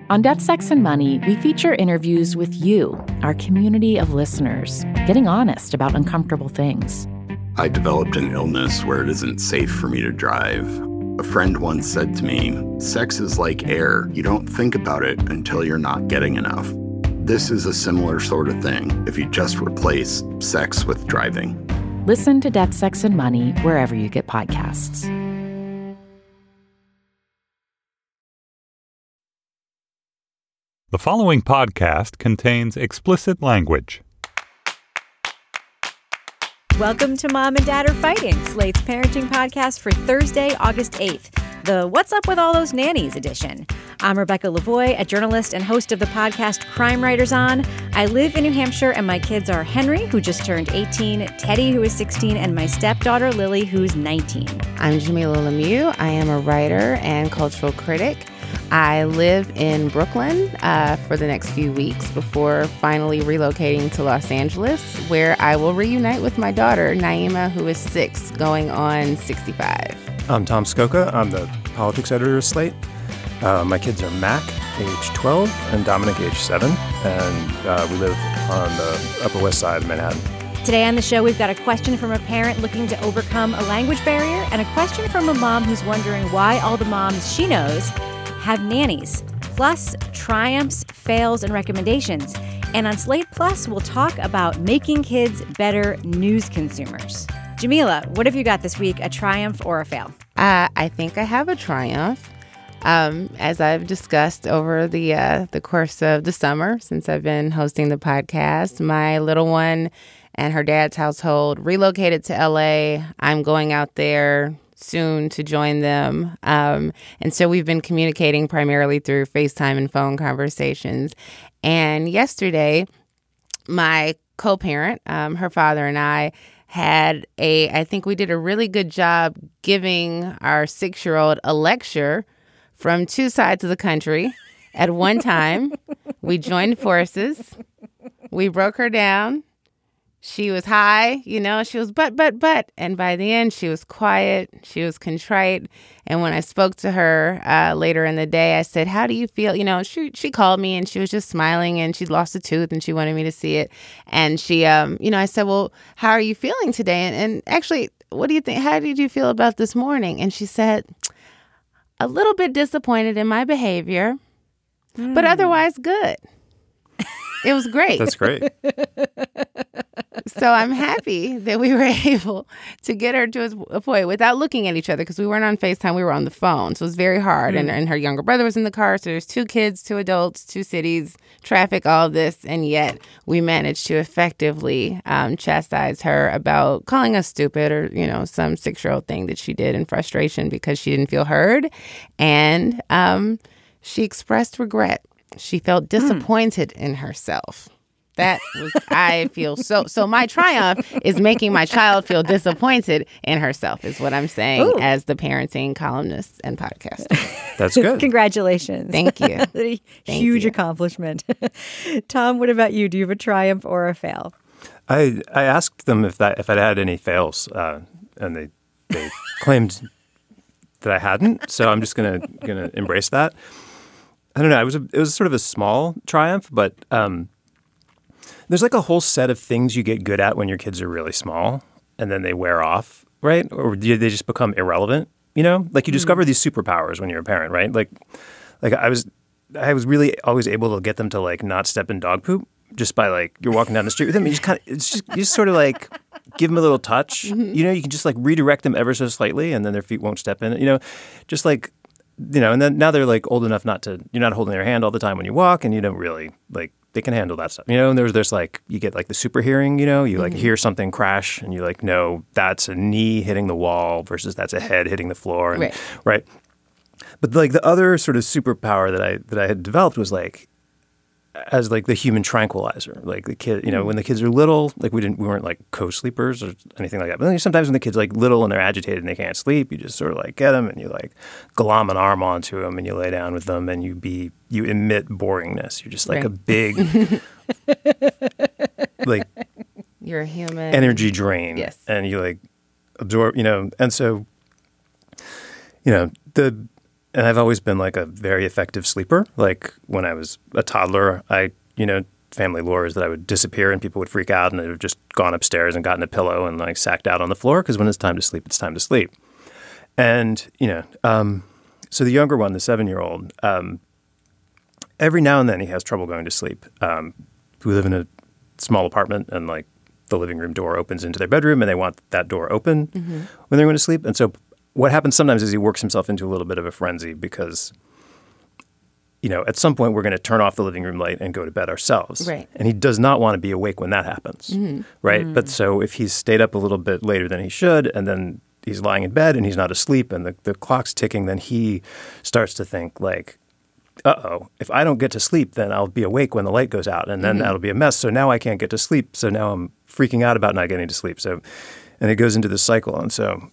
On Death, Sex, and Money, we feature interviews with you, our community of listeners, getting honest about uncomfortable things. I developed an illness where it isn't safe for me to drive. A friend once said to me, "Sex is like air. You don't think about it until you're not getting enough." This is a similar sort of thing if you just replace sex with driving. Listen to Death, Sex, and Money wherever you get podcasts. The following podcast contains explicit language. Welcome to Mom and Dad Are Fighting, Slate's parenting podcast for Thursday, August 8th, the What's Up with All Those Nannies edition. I'm Rebecca Lavoie, a journalist and host of the podcast Crime Writers On. I live in New Hampshire, and my kids are Henry, who just turned 18, Teddy, who is 16, and my stepdaughter, Lily, who's 19. I'm Jamilah Lemieux. I am a writer and cultural critic. I live in Brooklyn for the next few weeks before finally relocating to Los Angeles, where I will reunite with my daughter, Naima, who is 6, going on 65. I'm Tom Skoka. I'm the politics editor of Slate. My kids are Mac, age 12, and Dominic, age 7, and we live on the Upper West Side of Manhattan. Today on the show, we've got a question from a parent looking to overcome a language barrier and a question from a mom who's wondering why all the moms she knows have nannies, plus triumphs, fails, and recommendations. And on Slate Plus, we'll talk about making kids better news consumers. Jamilah, what have you got this week, a triumph or a fail? I think I have a triumph. As I've discussed over the course of the summer, since I've been hosting the podcast, my little one and her dad's household relocated to LA. I'm going out there soon to join them. And so we've been communicating primarily through FaceTime and phone conversations. And yesterday, my co-parent, her father and I had I think we did a really good job giving our 6-year-old a lecture from 2 sides of the country at one time. We joined forces. We broke her down. She was high, she was but. And by the end, she was quiet. She was contrite. And when I spoke to her later in the day, I said, "How do you feel?" She called me and she was just smiling, and she'd lost a tooth and she wanted me to see it. And she, I said, "Well, how are you feeling today? And actually, what do you think? How did you feel about this morning?" And she said, "A little bit disappointed in my behavior, but otherwise good." It was great. That's great. So I'm happy that we were able to get her to a point without looking at each other, because we weren't on FaceTime. We were on the phone. So it was very hard. And her younger brother was in the car. So there's 2 kids, 2 adults, 2 cities, traffic, all of this. And yet we managed to effectively chastise her about calling us stupid or, some 6-year-old thing that she did in frustration because she didn't feel heard. And she expressed regret. She felt disappointed in herself. That was, I feel so my triumph is making my child feel disappointed in herself, is what I'm saying. Ooh. As the parenting columnist and podcaster. That's good. Congratulations. Thank you. Huge accomplishment. Tom, what about you? Do you have a triumph or a fail? I asked them if I'd had any fails, and they claimed that I hadn't. So I'm just gonna embrace that. I don't know. It was sort of a small triumph, but there's like a whole set of things you get good at when your kids are really small, and then they wear off, right? Or they just become irrelevant. Like you discover these superpowers when you're a parent, right? Like I was really always able to get them to like not step in dog poop just by like you're walking down the street with them. You just sort of like give them a little touch. Mm-hmm. You can just like redirect them ever so slightly, and then their feet won't step in it. Just like. And then now they're like old enough you're not holding their hand all the time when you walk, and you don't really like, they can handle that stuff, and there's like, you get like the super hearing, you like hear something crash and you like, no, that's a knee hitting the wall versus that's a head hitting the floor. And, right. But like the other sort of superpower that I had developed was like, as like the human tranquilizer, like the kid, when the kids are little, like we weren't like co-sleepers or anything like that. But then sometimes when the kid's like little and they're agitated and they can't sleep, you just sort of like get them and you like glom an arm onto them and you lay down with them and you emit boringness. You're just like a big, like you're a human energy drain. Yes. And you like absorb, and so, and I've always been like a very effective sleeper. Like when I was a toddler, family lore is that I would disappear and people would freak out and I would have just gone upstairs and gotten a pillow and like sacked out on the floor because when it's time to sleep, it's time to sleep. And, so the younger one, the 7-year-old, every now and then he has trouble going to sleep. We live in a small apartment and like the living room door opens into their bedroom and they want that door open when they're going to sleep. And so what happens sometimes is he works himself into a little bit of a frenzy because at some point we're going to turn off the living room light and go to bed ourselves. Right. And he does not want to be awake when that happens. Right. But so if he's stayed up a little bit later than he should, and then he's lying in bed and he's not asleep and the clock's ticking, then he starts to think like, uh-oh, if I don't get to sleep, then I'll be awake when the light goes out and then that'll be a mess. So now I can't get to sleep. So now I'm freaking out about not getting to sleep. So, and it goes into this cycle. And so,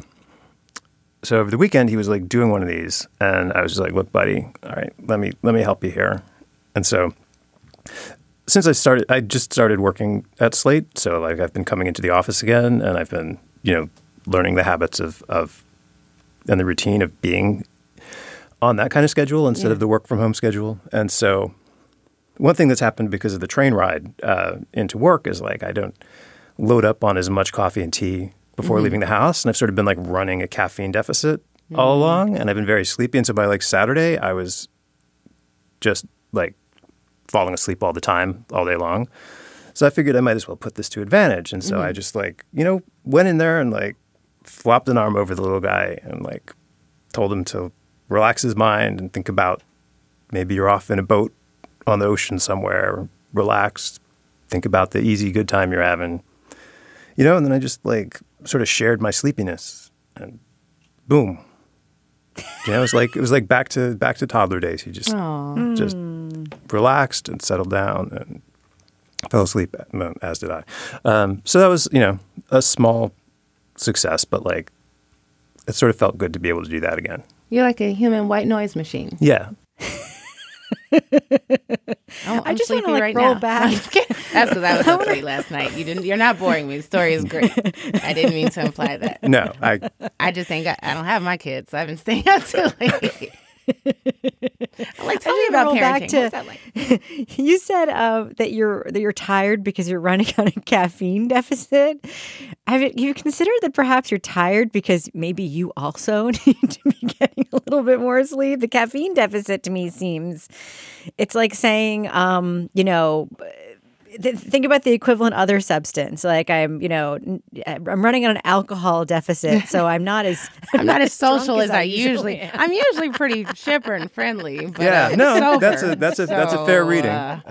so over the weekend, he was like doing one of these, and I was just like, "Look, buddy, all right, let me help you here." And so, since I just started working at Slate, so like I've been coming into the office again, and I've been learning the habits of and the routine of being on that kind of schedule instead of the work from home schedule. And so, one thing that's happened because of the train ride into work is like I don't load up on as much coffee and tea before leaving the house. And I've sort of been like running a caffeine deficit all along. And I've been very sleepy. And so by like Saturday, I was just like falling asleep all the time, all day long. So I figured I might as well put this to advantage. And so I just like, went in there and like flopped an arm over the little guy and like told him to relax his mind and think about maybe you're off in a boat on the ocean somewhere, relax, think about the easy, good time you're having, and then I just like sort of shared my sleepiness and boom. It was like back to toddler days. He just relaxed and settled down and fell asleep, as did I. So that was, a small success, but like it sort of felt good to be able to do that again. You're like a human white noise machine. Yeah. I just want to like roll back. That's because I was up late last night. You're not boring me. The story is great. I didn't mean to imply that. No, I just ain't I don't have my kids, so I've been staying out too late. Like, tell me about parenting. What's that like? You said that you're tired because you're running on a caffeine deficit. Have you considered that perhaps you're tired because maybe you also need to be getting a little bit more sleep? The caffeine deficit to me seems, it's like saying, think about the equivalent other substance. Like I'm running on an alcohol deficit, so I'm not as social as I usually am. I'm usually pretty chipper and friendly. But, yeah, no, sober. that's a fair reading.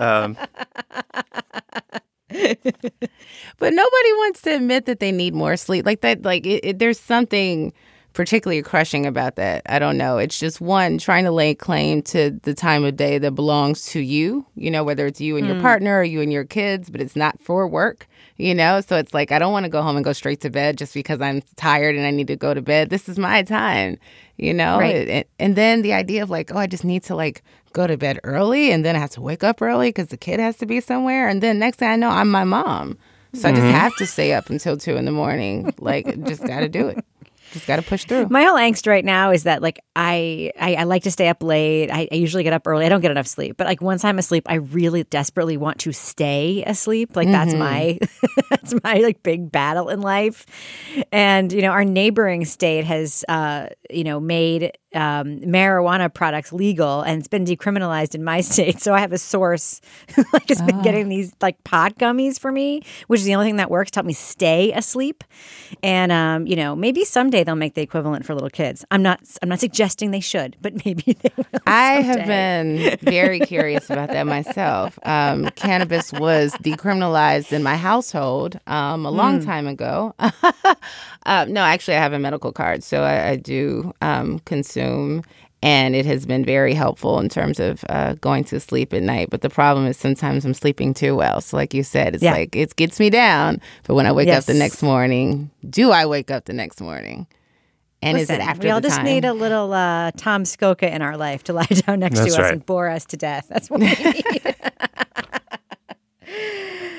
But nobody wants to admit that they need more sleep. Like that. Like there's something particularly crushing about that. I don't know. It's just one, trying to lay claim to the time of day that belongs to you, whether it's you and your partner or you and your kids, but it's not for work, So it's like, I don't want to go home and go straight to bed just because I'm tired and I need to go to bed. This is my time, Right. And then the idea of like, oh, I just need to like go to bed early and then I have to wake up early because the kid has to be somewhere. And then next thing I know, I'm my mom. So I just have to stay up until 2 a.m. Like, just got to do it. Just got to push through. My whole angst right now is that like I like to stay up late. I usually get up early. I don't get enough sleep. But like once I'm asleep, I really desperately want to stay asleep. Like that's my like big battle in life. And our neighboring state has made marijuana products legal, and it's been decriminalized in my state. So I have a source like has been getting these like pot gummies for me, which is the only thing that works to help me stay asleep. And maybe someday they'll make the equivalent for little kids. I'm not suggesting they should, but maybe they will. I have been very curious about that myself. Cannabis was decriminalized in my household a long time ago. No, actually, I have a medical card, so I do consume, and it has been very helpful in terms of going to sleep at night. But the problem is sometimes I'm sleeping too well. So like you said, it's like it gets me down. But when I wake up the next morning, do I wake up the next morning? And Listen, is it after we all the just time? need a little Tom Skoka in our life to lie down next to us and bore us to death. That's what we need.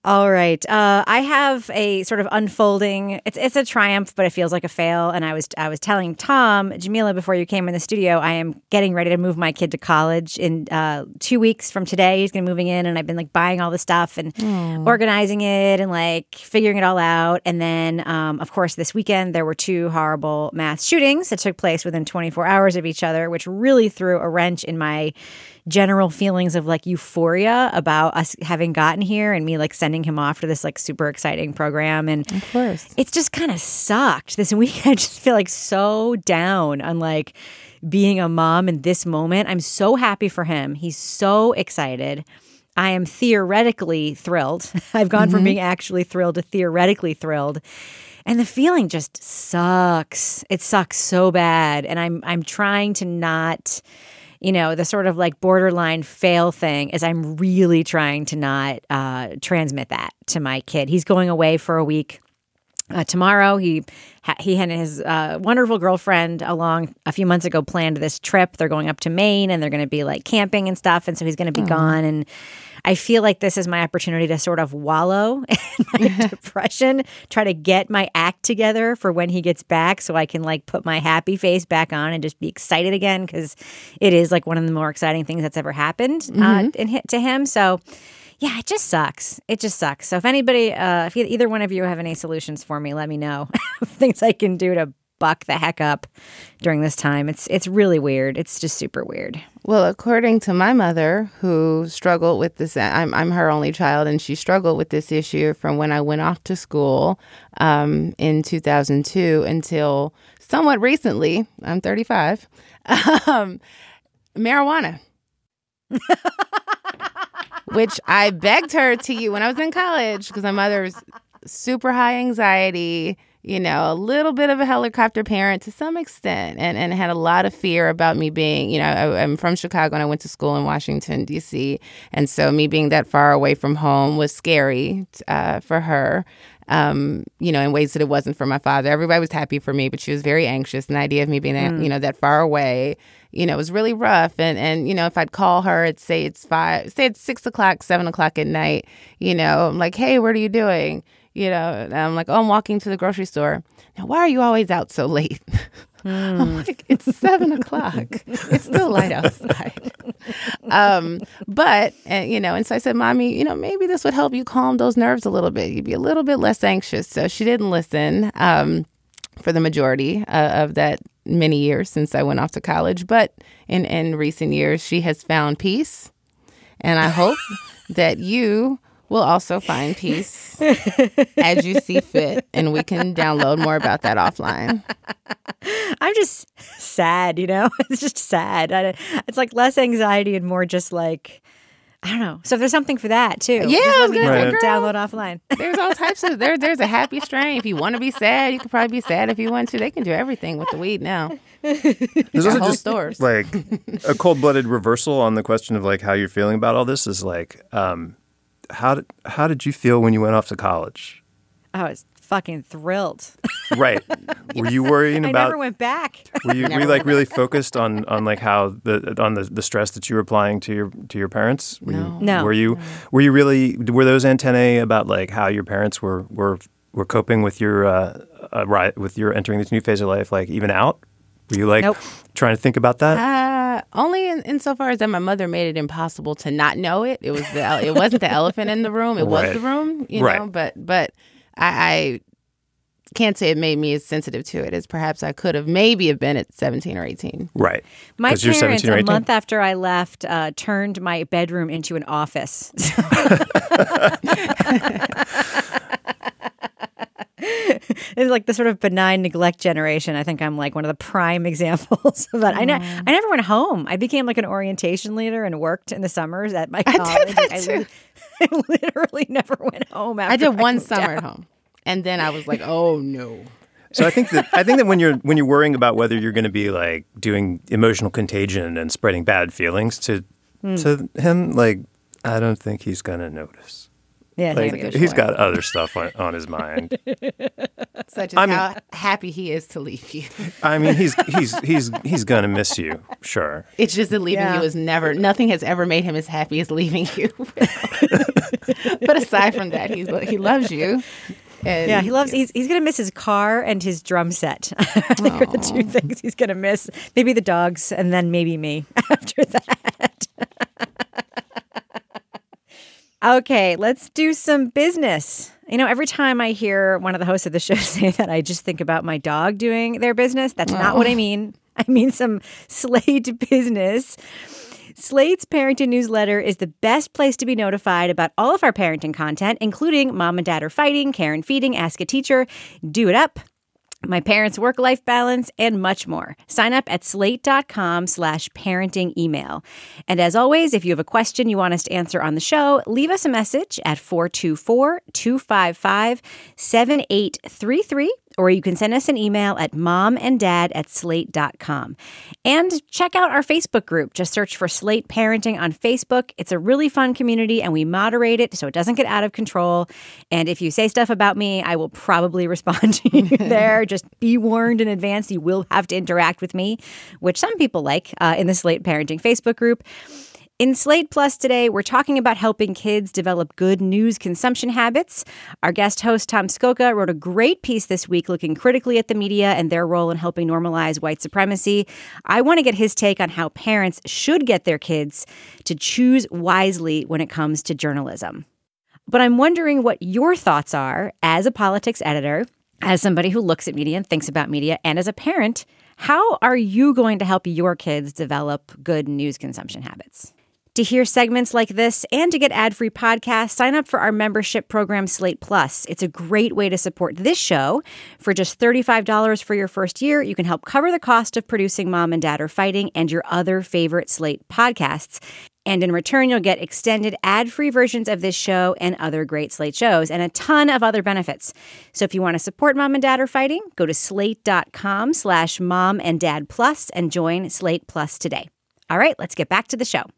All right. I have a sort of unfolding. It's a triumph, but it feels like a fail. And I was telling Tom, Jamila, before you came in the studio, I am getting ready to move my kid to college in 2 weeks from today. He's going to be moving in, and I've been like buying all the stuff and organizing it and like figuring it all out. And then, of course, this weekend there were 2 horrible mass shootings that took place within 24 hours of each other, which really threw a wrench in my general feelings of like euphoria about us having gotten here and me like sending him off to this like super exciting program. And Of course. it's just kind of sucked this week. I just feel like so down on like being a mom in this moment. I'm so happy for him. He's so excited. I am theoretically thrilled. I've gone from being actually thrilled to theoretically thrilled. And the feeling just sucks. It sucks so bad. And I'm trying to not, the sort of like borderline fail thing is I'm really trying to not transmit that to my kid. He's going away for a week tomorrow. He and his wonderful girlfriend along a few months ago planned this trip. They're going up to Maine and they're going to be like camping and stuff. And so he's going to be gone. And I feel like this is my opportunity to sort of wallow in my depression, try to get my act together for when he gets back so I can like put my happy face back on and just be excited again, because it is like one of the more exciting things that's ever happened to him. So yeah, it just sucks. It just sucks. So if anybody, if either one of you have any solutions for me, let me know. Things I can do to buck the heck up during this time. It's really weird. It's just super weird. Well, according to my mother, who struggled with this, I'm her only child, and she struggled with this issue from when I went off to school in 2002 until somewhat recently. I'm 35. Marijuana. Which I begged her to use when I was in college, because my mother's super high anxiety, a little bit of a helicopter parent to some extent, and had a lot of fear about me being, I'm from Chicago and I went to school in Washington, D.C. And so me being that far away from home was scary for her, in ways that it wasn't for my father. Everybody was happy for me, but she was very anxious. And the idea of me being, that far away, it was really rough. And if I'd call her, it's 6 o'clock, 7 o'clock at night, I'm like, hey, what are you doing? And I'm like, oh, I'm walking to the grocery store. Now, why are you always out so late? I'm like, it's 7 o'clock. It's still light outside. And so I said, Mommy, maybe this would help you calm those nerves a little bit. You'd be a little bit less anxious. So she didn't listen for the majority of that many years since I went off to college. But in recent years, she has found peace. And I hope that you will also find peace as you see fit, and we can download more about that offline. I'm just sad, It's just sad. It's like less anxiety and more just like, I don't know. So there's something for that too. Yeah, I was gonna say, girl, download offline. There's all types of there's a happy strain. If you want to be sad, you can probably be sad if you want to. They can do everything with the weed now. There's also just stores. Like a cold-blooded reversal on the question of like how you're feeling about all this is like, how did you feel when you went off to college? I was fucking thrilled. Right. Were you worrying about? I never went back. Were you like really focused on like how the stress that you were applying to your parents? No. Were you really, were those antennae about like how your parents were coping with your entering this new phase of life, like even out? Were you like trying to think about that? Only insofar as that my mother made it impossible to not know it. It wasn't the elephant in the room. It was the room, know. But I can't say it made me as sensitive to it as perhaps I could have maybe been at 17 or 18. Right. My parents, a month after I left, turned my bedroom into an office. It's like the sort of benign neglect generation. I think I'm like one of the prime examples of that. I never went home. I became like an orientation leader and worked in the summers at my college. I did that too. I literally never went home after I did one moved summer out. at home. And then I was like, oh no. So I think that when you're worrying about whether you're going to be like doing emotional contagion and spreading bad feelings to him, like I don't think he's going to notice. Yeah, He's got other stuff on his mind. Such as how happy he is to leave you. I mean, he's gonna miss you, sure. It's just that leaving you is never. Nothing has ever made him as happy as leaving you. But aside from that, he loves you. And, he loves. He's gonna miss his car and his drum set. I think are the two things he's gonna miss. Maybe the dogs, and then maybe me after that. Okay, let's do some business. You know, every time I hear one of the hosts of the show say that, I just think about my dog doing their business. That's not what I mean. I mean some Slate business. Slate's parenting newsletter is the best place to be notified about all of our parenting content, including Mom and Dad Are Fighting, Care and Feeding, Ask a Teacher, Do It Up, My Parents' Work-Life Balance, and much more. Sign up at slate.com/parenting email. And as always, if you have a question you want us to answer on the show, leave us a message at 424-255-7833, or you can send us an email at momanddad@slate.com. And check out our Facebook group. Just search for Slate Parenting on Facebook. It's a really fun community, and we moderate it so it doesn't get out of control. And if you say stuff about me, I will probably respond to you there. Just be warned in advance, you will have to interact with me, which some people like in the Slate Parenting Facebook group. In Slate Plus today, we're talking about helping kids develop good news consumption habits. Our guest host, Tom Scocca, wrote a great piece this week looking critically at the media and their role in helping normalize white supremacy. I want to get his take on how parents should get their kids to choose wisely when it comes to journalism. But I'm wondering what your thoughts are as a politics editor, as somebody who looks at media and thinks about media, and as a parent. How are you going to help your kids develop good news consumption habits? To hear segments like this and to get ad-free podcasts, sign up for our membership program, Slate Plus. It's a great way to support this show. For just $35 for your first year, you can help cover the cost of producing Mom and Dad Are Fighting and your other favorite Slate podcasts. And in return, you'll get extended ad-free versions of this show and other great Slate shows and a ton of other benefits. So if you want to support Mom and Dad Are Fighting, go to slate.com/momanddadplus and join Slate Plus today. All right, let's get back to the show.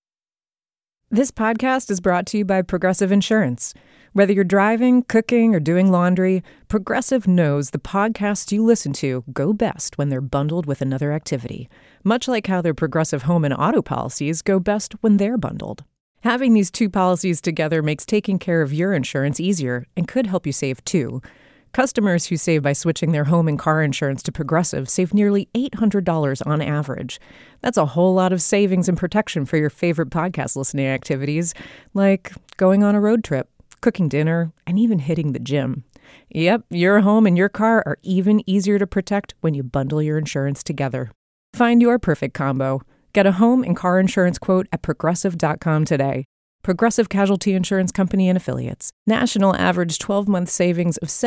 This podcast is brought to you by Progressive Insurance. Whether you're driving, cooking, or doing laundry, Progressive knows the podcasts you listen to go best when they're bundled with another activity, much like how their Progressive home and auto policies go best when they're bundled. Having these two policies together makes taking care of your insurance easier and could help you save too. Customers who save by switching their home and car insurance to Progressive save nearly $800 on average. That's a whole lot of savings and protection for your favorite podcast listening activities, like going on a road trip, cooking dinner, and even hitting the gym. Yep, your home and your car are even easier to protect when you bundle your insurance together. Find your perfect combo. Get a home and car insurance quote at Progressive.com today. Progressive Casualty Insurance Company and Affiliates. National average 12-month savings of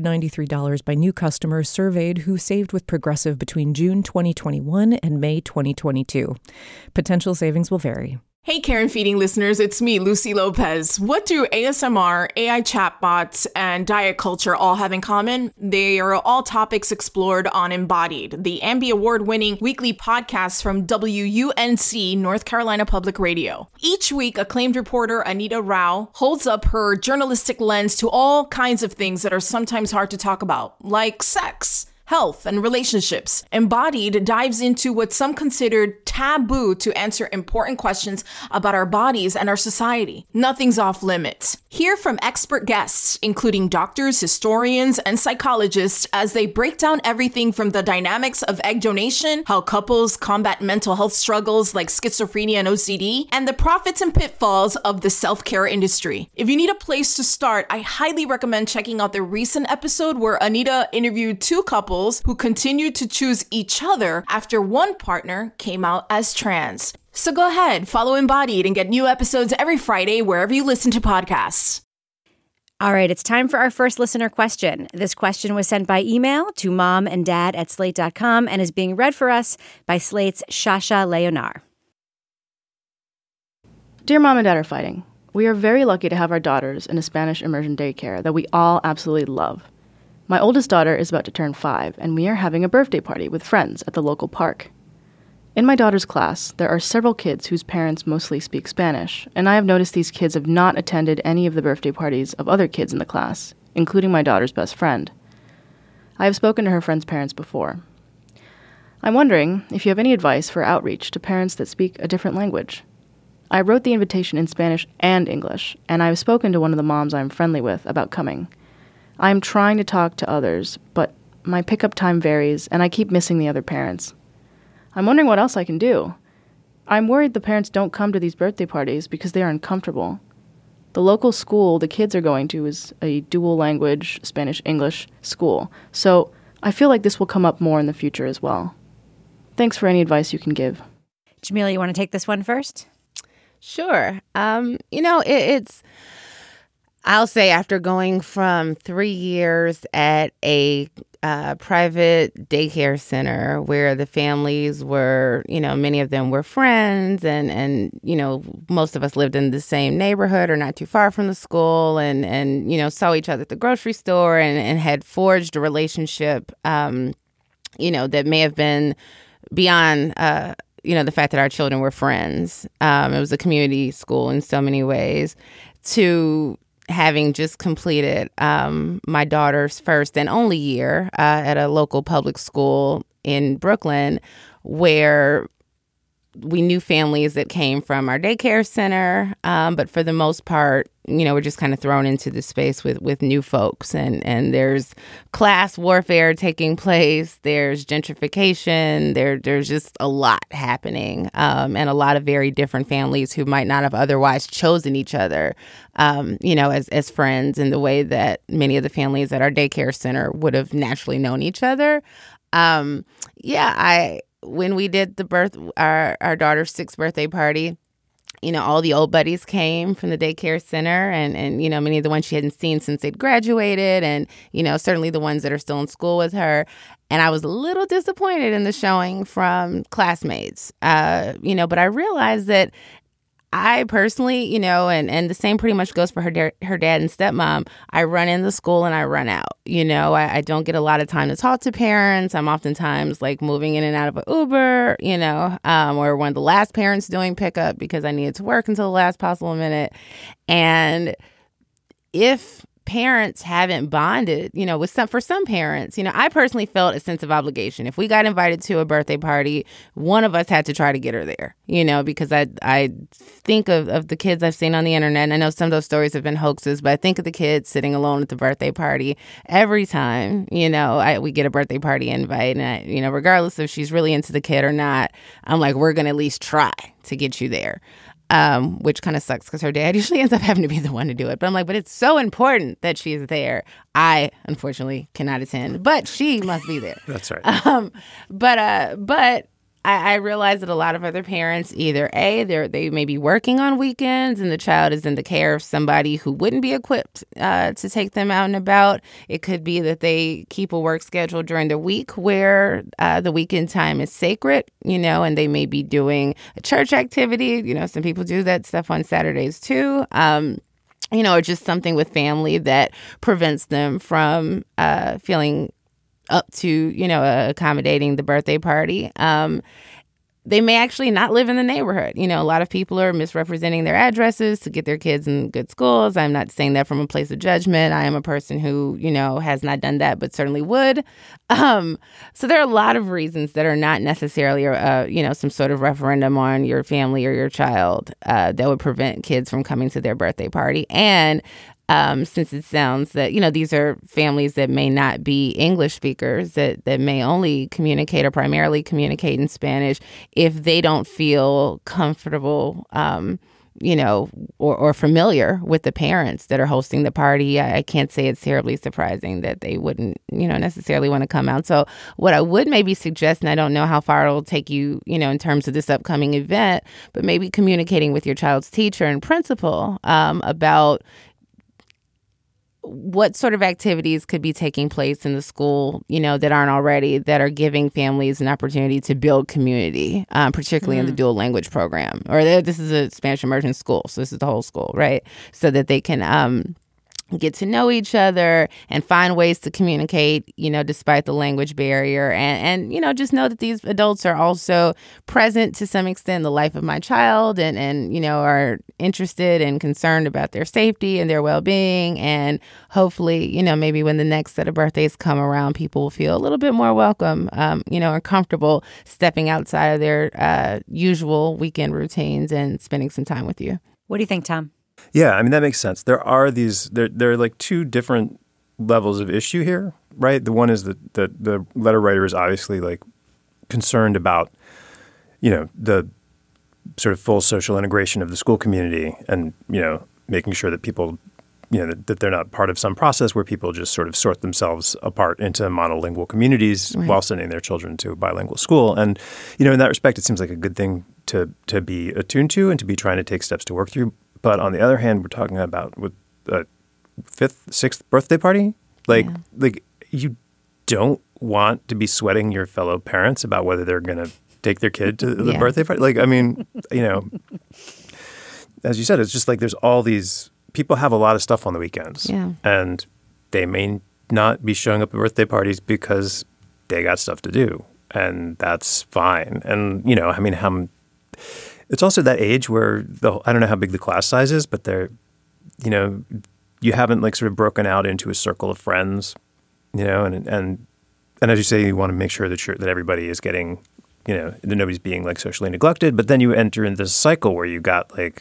$793 by new customers surveyed who saved with Progressive between June 2021 and May 2022. Potential savings will vary. Hey, Care and Feeding listeners, it's me, Lucy Lopez. What do ASMR, AI chatbots, and diet culture all have in common? They are all topics explored on Embodied, the Ambie Award-winning weekly podcast from WUNC, North Carolina Public Radio. Each week, acclaimed reporter Anita Rao holds up her journalistic lens to all kinds of things that are sometimes hard to talk about, like sex, health, and relationships. Embodied dives into what some considered taboo to answer important questions about our bodies and our society. Nothing's off limits. Hear from expert guests, including doctors, historians, and psychologists, as they break down everything from the dynamics of egg donation, how couples combat mental health struggles like schizophrenia and OCD, and the profits and pitfalls of the self-care industry. If you need a place to start, I highly recommend checking out the recent episode where Anita interviewed two couples who continued to choose each other after one partner came out as trans. So go ahead, follow Embodied and get new episodes every Friday wherever you listen to podcasts. All right, it's time for our first listener question. This question was sent by email to momanddad@slate.com and is being read for us by Slate's Shasha Leonard. Dear Mom and Dad Are Fighting, we are very lucky to have our daughters in a Spanish immersion daycare that we all absolutely love. My oldest daughter is about to turn 5, and we are having a birthday party with friends at the local park. In my daughter's class, there are several kids whose parents mostly speak Spanish, and I have noticed these kids have not attended any of the birthday parties of other kids in the class, including my daughter's best friend. I have spoken to her friends' parents before. I'm wondering if you have any advice for outreach to parents that speak a different language. I wrote the invitation in Spanish and English, and I have spoken to one of the moms I'm friendly with about coming. I am trying to talk to others, but my pickup time varies, and I keep missing the other parents. I'm wondering what else I can do. I'm worried the parents don't come to these birthday parties because they are uncomfortable. The local school the kids are going to is a dual language Spanish-English school, so I feel like this will come up more in the future as well. Thanks for any advice you can give. Jamila, you want to take this one first? Sure. It's I'll say after going from 3 years at a private daycare center where the families were, many of them were friends and most of us lived in the same neighborhood or not too far from the school and saw each other at the grocery store and had forged a relationship, that may have been beyond, the fact that our children were friends. It was a community school in so many ways, to having just completed my daughter's first and only year at a local public school in Brooklyn, where we knew families that came from our daycare center, but for the most part, we're just kind of thrown into the space with new folks, and there's class warfare taking place. There's gentrification. There's just a lot happening, and a lot of very different families who might not have otherwise chosen each other, as friends in the way that many of the families at our daycare center would have naturally known each other. When we did our daughter's 6th birthday party, all the old buddies came from the daycare center and many of the ones she hadn't seen since they'd graduated and, certainly the ones that are still in school with her. And I was a little disappointed in the showing from classmates, but I realized that I personally, and the same pretty much goes for her dad and stepmom. I run in the school and I run out. I don't get a lot of time to talk to parents. I'm oftentimes like moving in and out of an Uber, or one of the last parents doing pickup because I needed to work until the last possible minute. And if parents haven't bonded, for some parents, I personally felt a sense of obligation. If we got invited to a birthday party, one of us had to try to get her there, because I think of the kids I've seen on the internet, and I know some of those stories have been hoaxes, but I think of the kids sitting alone at the birthday party every time, we get a birthday party invite, and regardless if she's really into the kid or not, I'm like, we're going to at least try to get you there. Which kind of sucks because her dad usually ends up having to be the one to do it. But I'm like, but it's so important that she is there. I, unfortunately, cannot attend, but she must be there. That's right. But I realize that a lot of other parents, either they may be working on weekends and the child is in the care of somebody who wouldn't be equipped to take them out and about. It could be that they keep a work schedule during the week where the weekend time is sacred, and they may be doing a church activity. Some people do that stuff on Saturdays too. Or just something with family that prevents them from feeling up to, accommodating the birthday party. They may actually not live in the neighborhood. A lot of people are misrepresenting their addresses to get their kids in good schools. I'm not saying that from a place of judgment. I am a person who, has not done that, but certainly would. So there are a lot of reasons that are not necessarily, some sort of referendum on your family or your child that would prevent kids from coming to their birthday party. And since it sounds that, these are families that may not be English speakers, that may only communicate or primarily communicate in Spanish, if they don't feel comfortable, or familiar with the parents that are hosting the party, I can't say it's terribly surprising that they wouldn't, necessarily want to come out. So what I would maybe suggest, and I don't know how far it'll take you, in terms of this upcoming event, but maybe communicating with your child's teacher and principal about what sort of activities could be taking place in the school, that aren't already, that are giving families an opportunity to build community, particularly in the dual language program. Or this is a Spanish immersion school, so this is the whole school, right? So that they can get to know each other and find ways to communicate, despite the language barrier. And just know that these adults are also present to some extent in the life of my child and are interested and concerned about their safety and their well-being. And hopefully, maybe when the next set of birthdays come around, people will feel a little bit more welcome, and comfortable stepping outside of their usual weekend routines and spending some time with you. What do you think, Tom? Yeah, I mean, that makes sense. There are there are like two different levels of issue here, right? The one is that the letter writer is obviously like concerned about, the sort of full social integration of the school community and, making sure that people, that they're not part of some process where people just sort of sort themselves apart into monolingual communities while sending their children to a bilingual school. And, in that respect, it seems like a good thing to be attuned to and to be trying to take steps to work through. But on the other hand, we're talking about with a 5th, 6th birthday party. Like you don't want to be sweating your fellow parents about whether they're going to take their kid to the birthday party. Like, I mean, as you said, it's just like there's all these people have a lot of stuff on the weekends. Yeah. And they may not be showing up at birthday parties because they got stuff to do. And that's fine. And, it's also that age where I don't know how big the class size is, but they're, you haven't like sort of broken out into a circle of friends, and as you say, you want to make sure that everybody is getting, that nobody's being like socially neglected. But then you enter in this cycle where you got like,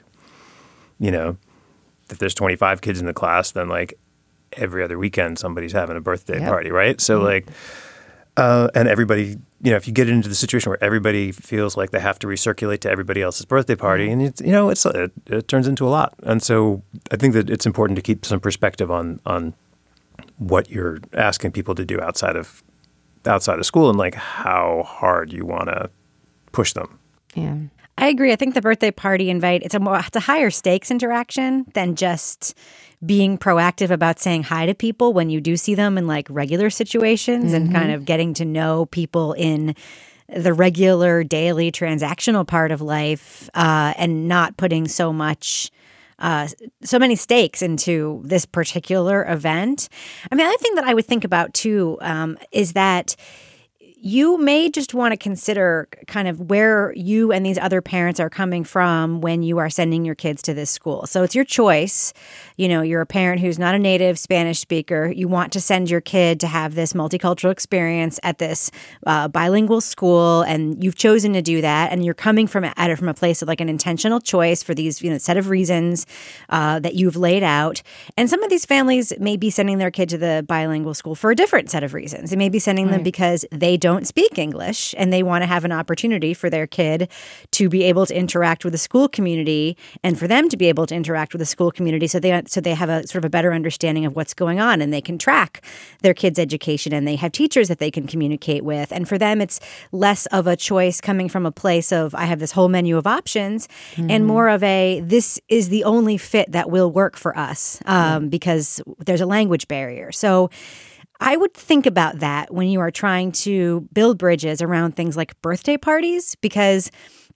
if there's 25 kids in the class, then like every other weekend somebody's having a birthday party, right? So like, and everybody. If you get into the situation where everybody feels like they have to recirculate to everybody else's birthday party, and it turns into a lot. And so I think that it's important to keep some perspective on what you're asking people to do outside of school and like how hard you want to push them. Yeah, I agree. I think the birthday party invite it's a higher stakes interaction than just being proactive about saying hi to people when you do see them in like regular situations and kind of getting to know people in the regular daily transactional part of life and not putting so many stakes into this particular event. I mean, the other thing that I would think about too is that you may just want to consider kind of where you and these other parents are coming from when you are sending your kids to this school. So it's your choice. You're a parent who's not a native Spanish speaker. You want to send your kid to have this multicultural experience at this bilingual school, and you've chosen to do that. And you're coming from a place of like an intentional choice for these, set of reasons that you've laid out. And some of these families may be sending their kid to the bilingual school for a different set of reasons. They may be sending them because they don't speak English and they want to have an opportunity for their kid to be able to interact with the school community and for them to be able to interact with the school community so they have a sort of a better understanding of what's going on and they can track their kids' education and they have teachers that they can communicate with. And for them, it's less of a choice coming from a place of I have this whole menu of options and more of this is the only fit that will work for us because there's a language barrier. So I would think about that when you are trying to build bridges around things like birthday parties because,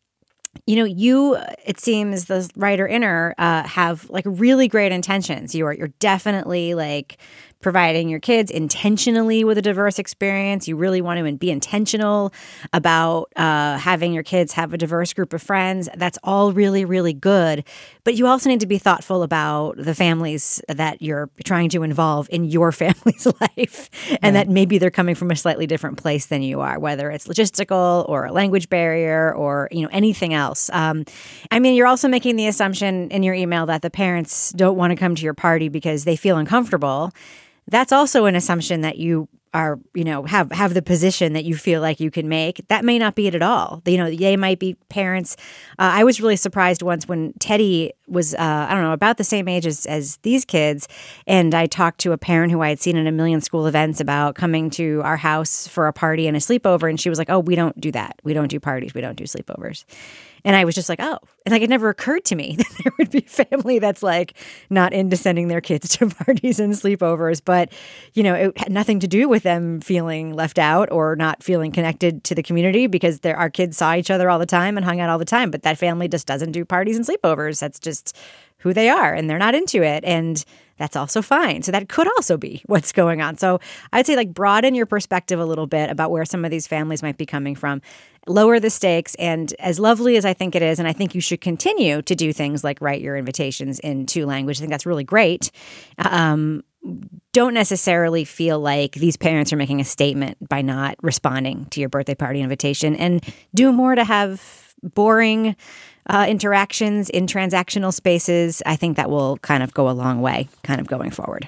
it seems the writer inner have like really great intentions. You're definitely like providing your kids intentionally with a diverse experience. You really want to be intentional about having your kids have a diverse group of friends. That's all really, really good. But you also need to be thoughtful about the families that you're trying to involve in your family's life and that maybe they're coming from a slightly different place than you are, whether it's logistical or a language barrier or, anything else. You're also making the assumption in your email that the parents don't want to come to your party because they feel uncomfortable. That's also an assumption that you are, have the position that you feel like you can make. That may not be it at all. They might be parents. I was really surprised once when Teddy was, about the same age as these kids. And I talked to a parent who I had seen in a million school events about coming to our house for a party and a sleepover. And she was like, oh, we don't do that. We don't do parties. We don't do sleepovers. And I was just like, oh. And like it never occurred to me that there would be a family that's like not into sending their kids to parties and sleepovers. But, it had nothing to do with them feeling left out or not feeling connected to the community because our kids saw each other all the time and hung out all the time. But that family just doesn't do parties and sleepovers. That's just who they are and they're not into it. And that's also fine. So that could also be what's going on. So I'd say like broaden your perspective a little bit about where some of these families might be coming from. Lower the stakes. And as lovely as I think it is, and I think you should continue to do things like write your invitations in 2 languages. I think that's really great. Don't necessarily feel like these parents are making a statement by not responding to your birthday party invitation, and do more to have boring interactions in transactional spaces. I think that will kind of go a long way kind of going forward.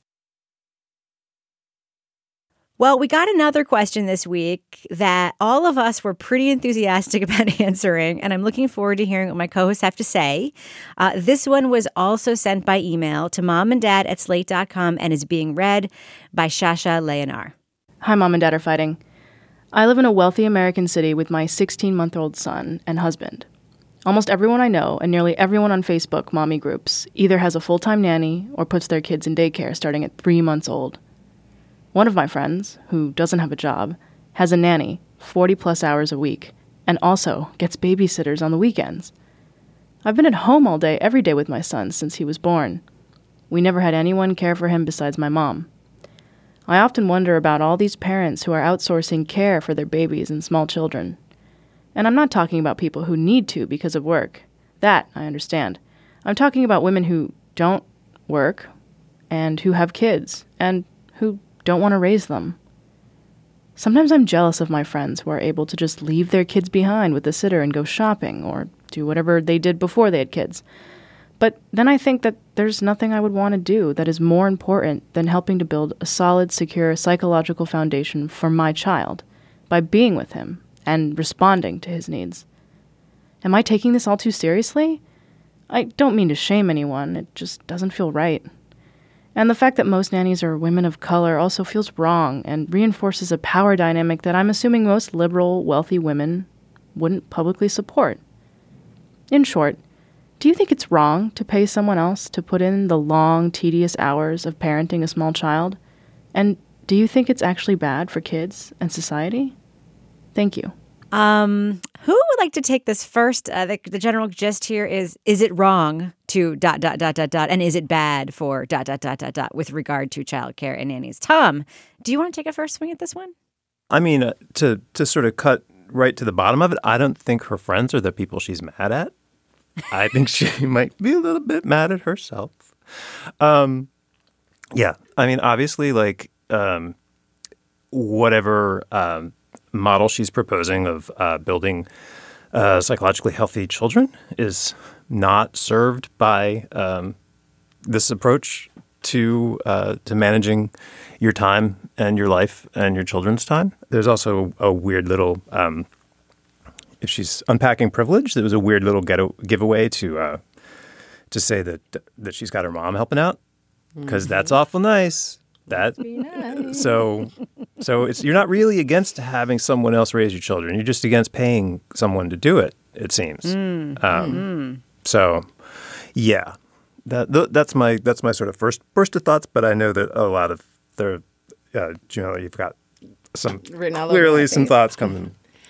Well, we got another question this week that all of us were pretty enthusiastic about answering, and I'm looking forward to hearing what my co-hosts have to say. This one was also sent by email to momanddad@slate.com and is being read by Shasha Leonar. Hi, Mom and Dad are fighting. I live in a wealthy American city with my 16-month-old son and husband. Almost everyone I know and nearly everyone on Facebook mommy groups either has a full-time nanny or puts their kids in daycare starting at 3 months old. One of my friends, who doesn't have a job, has a nanny 40-plus hours a week and also gets babysitters on the weekends. I've been at home all day, every day with my son since he was born. We never had anyone care for him besides my mom. I often wonder about all these parents who are outsourcing care for their babies and small children. And I'm not talking about people who need to because of work. That I understand. I'm talking about women who don't work and who have kids and who don't want to raise them. Sometimes I'm jealous of my friends who are able to just leave their kids behind with the sitter and go shopping or do whatever they did before they had kids. But then I think that there's nothing I would want to do that is more important than helping to build a solid, secure psychological foundation for my child by being with him and responding to his needs. Am I taking this all too seriously? I don't mean to shame anyone. It just doesn't feel right. And the fact that most nannies are women of color also feels wrong and reinforces a power dynamic that I'm assuming most liberal, wealthy women wouldn't publicly support. In short, do you think it's wrong to pay someone else to put in the long, tedious hours of parenting a small child? And do you think it's actually bad for kids and society? Thank you. Who would like to take this first? The general gist here is it wrong to ... and is it bad for ... with regard to childcare and nannies? Tom, do you want to take a first swing at this one? I mean, to sort of cut right to the bottom of it, I don't think her friends are the people she's mad at. I think she might be a little bit mad at herself. Yeah, I mean, obviously, like, whatever model she's proposing of building psychologically healthy children is not served by this approach to managing your time and your life and your children's time. There's also a weird little, if she's unpacking privilege, there was a weird little giveaway to say that she's got her mom helping out, because that's awful nice. That nice. So it's, you're not really against having someone else raise your children. You're just against paying someone to do it, it seems. So, yeah, that's my sort of first burst of thoughts. But I know that a lot of you've got some clearly some thoughts coming.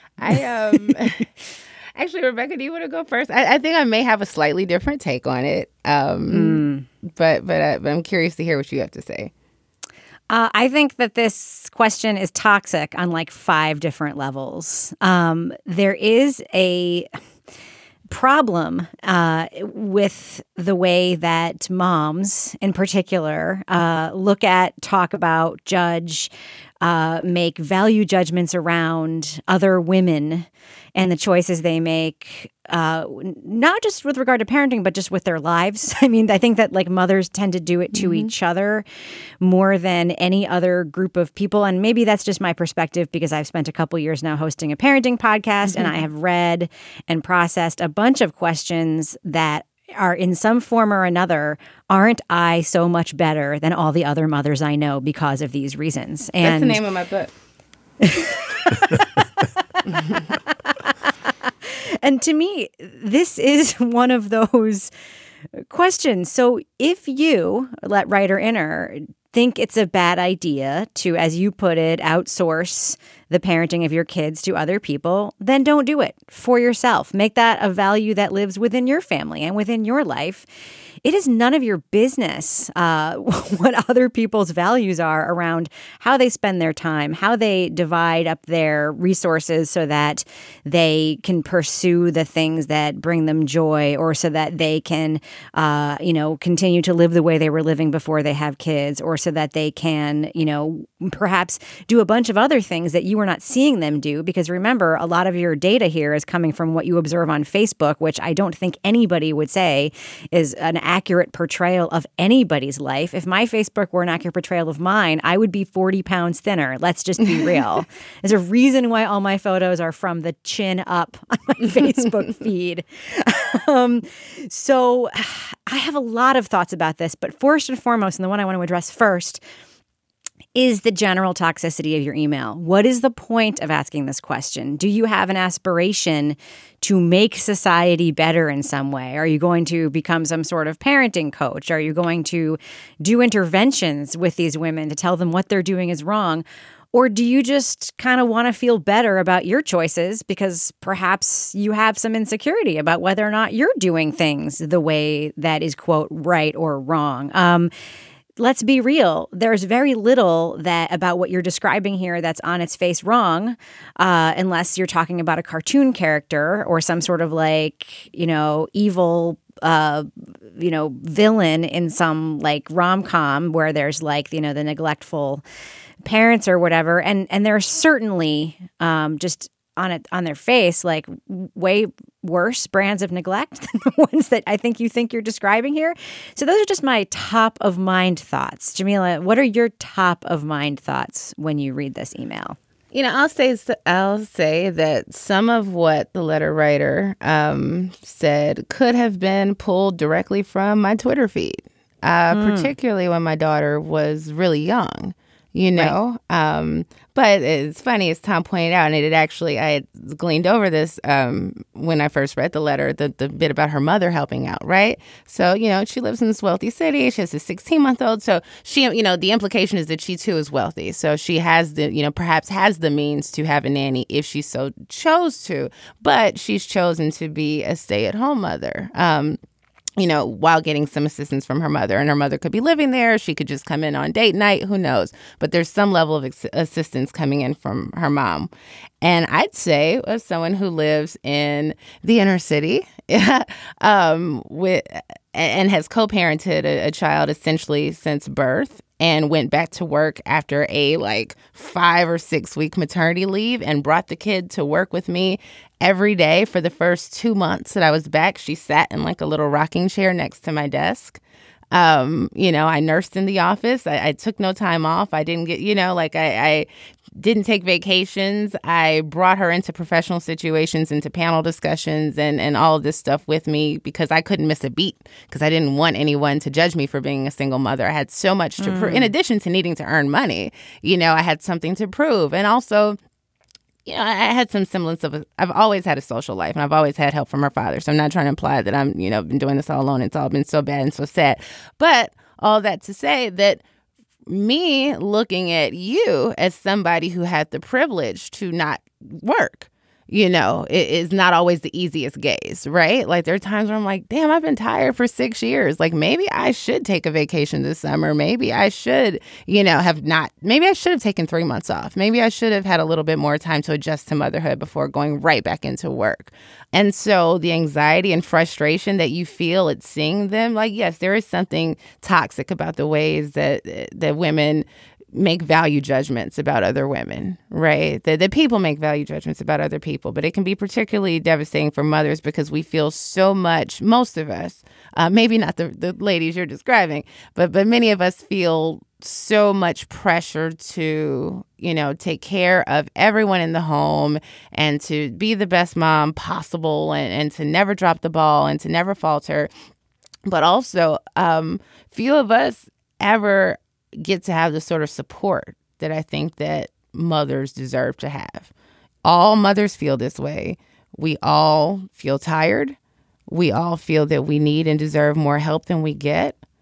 Actually, Rebecca, do you want to go first? I think I may have a slightly different take on it. But I'm curious to hear what you have to say. I think that this question is toxic on like 5 different levels. There is a problem with the way that moms in particular look at, talk about, judge, make value judgments around other women and the choices they make, not just with regard to parenting, but just with their lives. I mean, I think that like mothers tend to do it to each other more than any other group of people. And maybe that's just my perspective because I've spent a couple years now hosting a parenting podcast and I have read and processed a bunch of questions that are in some form or another, aren't I so much better than all the other mothers I know because of these reasons? And that's the name of my book. And to me, this is one of those questions. So if you, let writer inner, think it's a bad idea to, as you put it, outsource the parenting of your kids to other people, then don't do it for yourself. Make that a value that lives within your family and within your life. It is none of your business what other people's values are around how they spend their time, how they divide up their resources so that they can pursue the things that bring them joy, or so that they can, continue to live the way they were living before they have kids, or so that they can, perhaps do a bunch of other things that you are not seeing them do. Because remember, a lot of your data here is coming from what you observe on Facebook, which I don't think anybody would say is an accurate portrayal of anybody's life. If my Facebook were an accurate portrayal of mine, I would be 40 pounds thinner. Let's just be real. There's a reason why all my photos are from the chin up on my Facebook feed. So I have a lot of thoughts about this, but first and foremost, and the one I want to address first, is the general toxicity of your email. What is the point of asking this question? Do you have an aspiration to make society better in some way? Are you going to become some sort of parenting coach? Are you going to do interventions with these women to tell them what they're doing is wrong? Or do you just kind of want to feel better about your choices because perhaps you have some insecurity about whether or not you're doing things the way that is, quote, right or wrong? Let's be real. There's very little that about what you're describing here that's on its face wrong, unless you're talking about a cartoon character or some sort of evil, villain in some rom-com where there's the neglectful parents or whatever. And there are certainly just on their face way worse brands of neglect than the ones that I think you're describing here. So those are just my top of mind thoughts. Jamila, what are your top of mind thoughts when you read this email? I'll say that some of what the letter writer said could have been pulled directly from my Twitter feed, particularly when my daughter was really young. Right. But it's funny, as Tom pointed out, and I had gleaned over this when I first read the letter, the bit about her mother helping out, right? So, she lives in this wealthy city. She has a 16-month-old. So she, the implication is that she too is wealthy. So she has perhaps has the means to have a nanny if she so chose to. But she's chosen to be a stay-at-home mother. While getting some assistance from her mother. And her mother could be living there. She could just come in on date night. Who knows? But there's some level of assistance coming in from her mom. And I'd say, as someone who lives in the inner city and has co-parented a child essentially since birth, and went back to work after a 5 or 6 week maternity leave and brought the kid to work with me every day for the first 2 months that I was back. She sat in a little rocking chair next to my desk. I nursed in the office. I took no time off. I didn't get, I didn't take vacations. I brought her into professional situations, into panel discussions and all of this stuff with me because I couldn't miss a beat because I didn't want anyone to judge me for being a single mother. I had so much to prove. In addition to needing to earn money, I had something to prove. And also, I had some semblance of I've always had a social life and I've always had help from her father. So I'm not trying to imply that I'm, been doing this all alone. It's all been so bad and so sad. But all that to say that me looking at you as somebody who had the privilege to not work, it is not always the easiest gaze, right? There are times where I'm like, damn, I've been tired for 6 years. Maybe I should take a vacation this summer. Maybe I should, maybe I should have taken 3 months off. Maybe I should have had a little bit more time to adjust to motherhood before going right back into work. And so the anxiety and frustration that you feel at seeing them, yes, there is something toxic about the ways that women make value judgments about other women, right? That people make value judgments about other people, but it can be particularly devastating for mothers because we feel so much, most of us, maybe not the ladies you're describing, but many of us feel so much pressure to, take care of everyone in the home and to be the best mom possible and to never drop the ball and to never falter. But also, few of us ever get to have the sort of support that I think that mothers deserve to have. All mothers feel this way. We all feel tired. We all feel that we need and deserve more help than we get.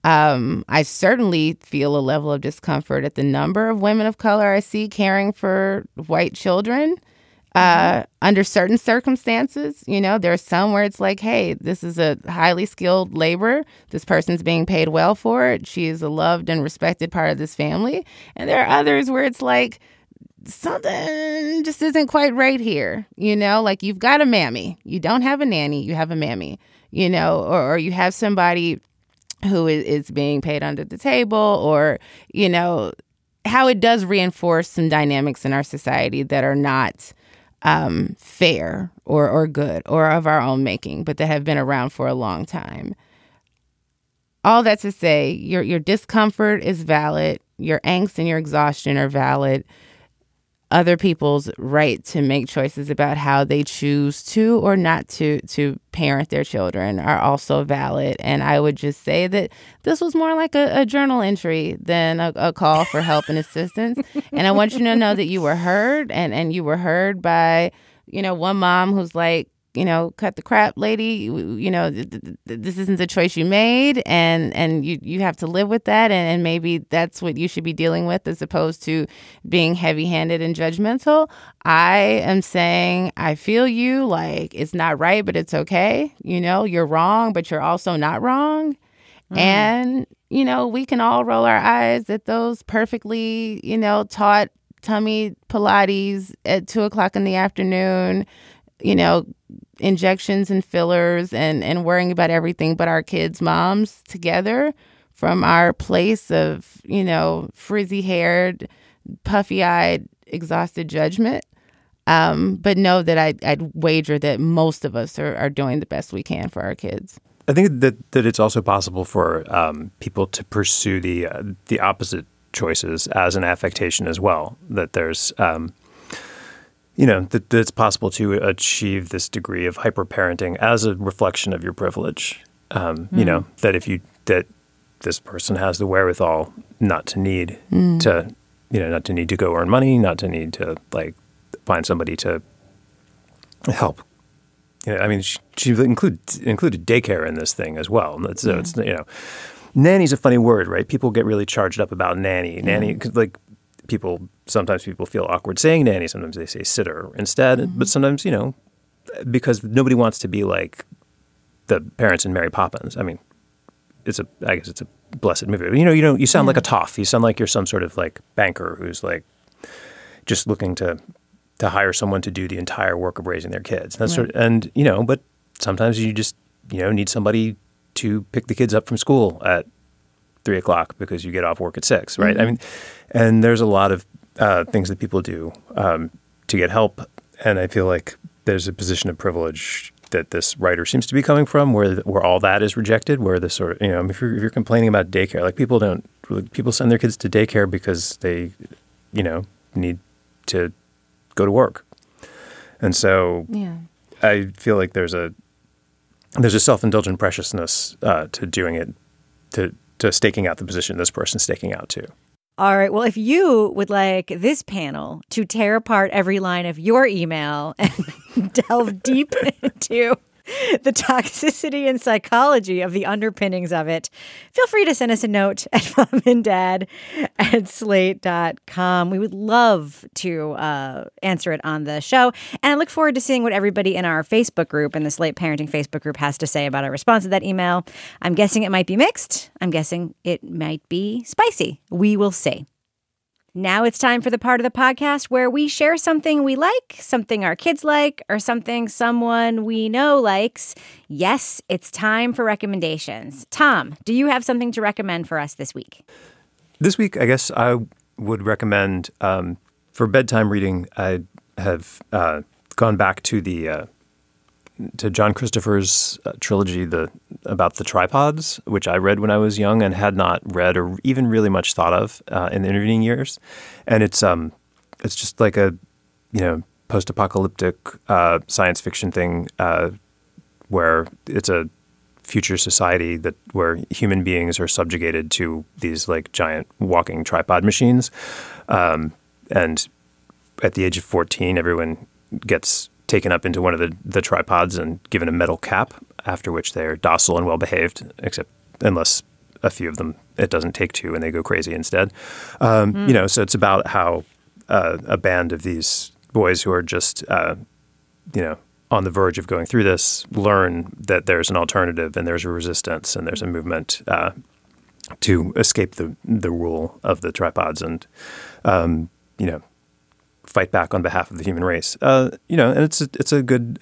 I certainly feel a level of discomfort at the number of women of color I see caring for white children. Under certain circumstances, there's some where it's like, hey, this is a highly skilled labor. This person's being paid well for it. She is a loved and respected part of this family. And there are others where it's like, something just isn't quite right here. Like you've got a mammy. You don't have a nanny. You have a mammy, or you have somebody who is being paid under the table, or, how it does reinforce some dynamics in our society that are not fair or good or of our own making, but that have been around for a long time. All that to say, your discomfort is valid. Your angst and your exhaustion are valid. Other people's right to make choices about how they choose to or not to parent their children are also valid. And I would just say that this was more like a journal entry than a call for help and assistance. And I want you to know that you were heard, and you were heard by, one mom who's like, cut the crap, lady. This isn't the choice you made, and you have to live with that, and maybe that's what you should be dealing with as opposed to being heavy-handed and judgmental. I am saying I feel you, like it's not right, but it's okay. You're wrong, but you're also not wrong. And, we can all roll our eyes at those perfectly, taught tummy Pilates at 2:00 in the afternoon, injections and fillers and worrying about everything but our kids' moms together from our place of, frizzy-haired, puffy-eyed, exhausted judgment. But know that I'd wager that most of us are doing the best we can for our kids. I think that it's also possible for people to pursue the opposite choices as an affectation as well, that there's that it's possible to achieve this degree of hyper-parenting as a reflection of your privilege. That this person has the wherewithal not to need not to need to go earn money, not to need to find somebody to help. She included daycare in this thing as well. So it's nanny's a funny word, right? People get really charged up about nanny. Nanny, sometimes people feel awkward saying nanny. Sometimes they say sitter instead. But sometimes, because nobody wants to be like the parents in Mary Poppins. I guess it's a blessed movie. But, you sound like a toff. You sound like you're some sort of banker who's just looking to hire someone to do the entire work of raising their kids. That's but sometimes you just, need somebody to pick the kids up from school at 3:00 because you get off work at 6, right? And there's a lot of things that people do to get help. And I feel like there's a position of privilege that this writer seems to be coming from, where all that is rejected, where this sort of, if you're complaining about daycare, people send their kids to daycare because they, need to go to work. And so I feel like there's a self-indulgent preciousness to doing it, to staking out the position this person's staking out too. All right. Well, if you would like this panel to tear apart every line of your email and delve deep into the toxicity and psychology of the underpinnings of it, feel free to send us a note at momanddad@slate.com. We would love to answer it on the show. And I look forward to seeing what everybody in our Facebook group and the Slate Parenting Facebook group has to say about our response to that email. I'm guessing it might be mixed. I'm guessing it might be spicy. We will see. Now it's time for the part of the podcast where we share something we like, something our kids like, or something someone we know likes. Yes, it's time for recommendations. Tom, do you have something to recommend for us this week? This week, I guess I would recommend for bedtime reading. I have gone back to to John Christopher's trilogy, about the tripods, which I read when I was young and had not read or even really much thought of in the intervening years. And it's just like a post-apocalyptic science fiction thing where it's a future society where human beings are subjugated to these giant walking tripod machines. And at the age of 14, everyone gets taken up into one of the tripods and given a metal cap, after which they're docile and well-behaved, unless a few of them, it doesn't take two and they go crazy instead. So it's about how a band of these boys who are just, on the verge of going through this, learn that there's an alternative and there's a resistance and there's a movement to escape the rule of the tripods and, fight back on behalf of the human race. And it's a good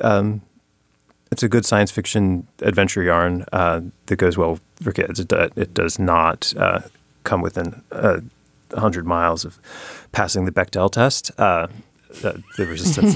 science fiction adventure yarn that goes well for kids. It does not come within 100 miles of passing the Bechdel test. The resistance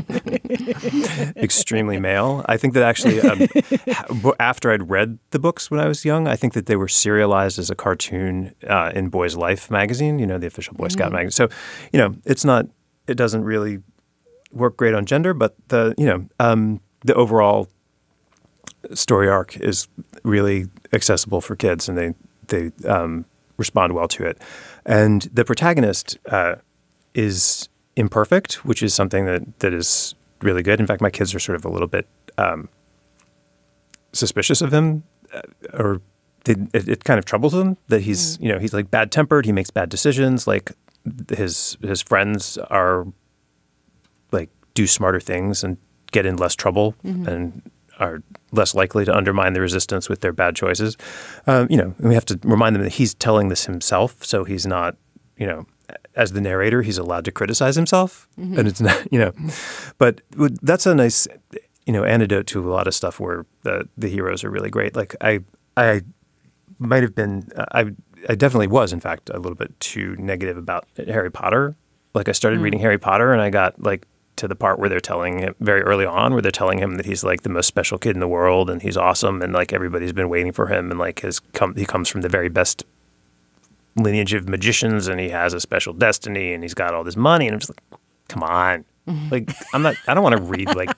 is extremely male. I think that actually, after I'd read the books when I was young, I think that they were serialized as a cartoon in Boys Life magazine, the official Boy Scout magazine. So, it doesn't really work great on gender, but the overall story arc is really accessible for kids, and they respond well to it. And the protagonist is imperfect, which is something that is really good. In fact, my kids are sort of a little bit suspicious of him, or it kind of troubles them that he's he's like bad tempered. He makes bad decisions. Like his friends are like do smarter things and get in less trouble and are less likely to undermine the resistance with their bad choices. And we have to remind them that he's telling this himself, so he's not as the narrator, he's allowed to criticize himself, and it's not, but that's a nice, antidote to a lot of stuff where the heroes are really great. Like I might have been, I definitely was, in fact, a little bit too negative about Harry Potter. Like I started reading Harry Potter, and I got like to the part where they're telling him very early on, where they're telling him that he's like the most special kid in the world, and he's awesome, and like everybody's been waiting for him, and like he comes from the very best lineage of magicians, and he has a special destiny, and he's got all this money, and I'm just like, come on, like I don't want to read like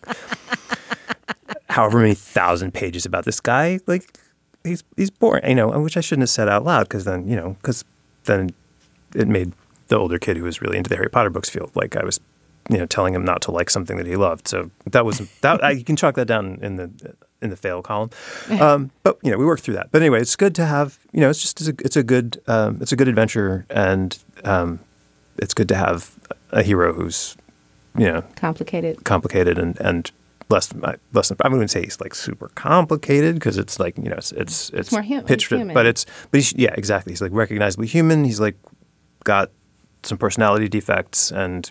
however many 1,000 pages about this guy. Like he's boring, which I shouldn't have said out loud, because then it made the older kid who was really into the Harry Potter books feel like I was telling him not to like something that he loved. So that was you can chalk that down in the fail column. But we worked through that. But anyway, it's good to have it's a good adventure, and it's good to have a hero who's complicated and less than I wouldn't say he's like super complicated, because it's like it's more human, pitched, but exactly. He's like recognizably human. He's like got some personality defects, and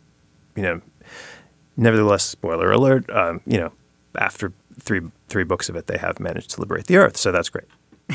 nevertheless, spoiler alert, after three books of it, they have managed to liberate the Earth, so that's great.